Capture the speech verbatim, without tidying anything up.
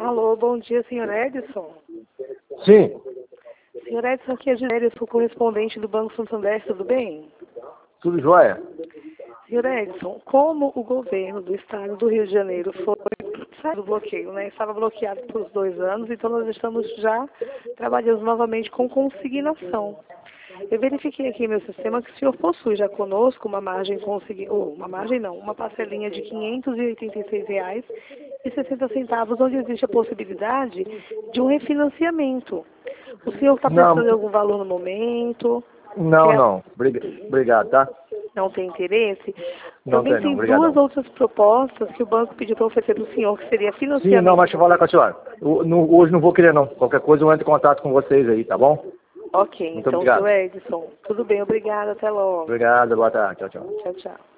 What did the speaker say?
Alô, bom dia, senhor Edson. Sim. Senhor Edson, aqui é a Ginéria, sou correspondente do Banco Santander, tudo bem? Tudo jóia? Senhor Edson, como o governo do estado do Rio de Janeiro foi, saiu do bloqueio, né? Estava bloqueado por dois anos, então nós estamos já trabalhando novamente com consignação. Eu verifiquei aqui em meu sistema que o senhor possui já conosco uma margem consegui... oh, uma margem não, uma parcelinha de quinhentos e oitenta e seis reais e sessenta centavos, onde existe a possibilidade de um refinanciamento. O senhor está Não, precisando de algum valor no momento? não, Quer... não. Briga- Obrigado, tá? Não tem interesse? Não Também tem não, tem obrigado duas não. outras propostas que o banco pediu para oferecer para o senhor, que seria Sim, não, financiamento. mas deixa eu falar com a senhora. Eu- não- hoje não vou querer não. Qualquer coisa eu entro em contato com vocês aí, tá bom? Ok, Muito então, obrigado. senhor Edson, tudo bem, obrigada, até logo. Obrigado, boa tarde. Tchau, tchau. Tchau, tchau.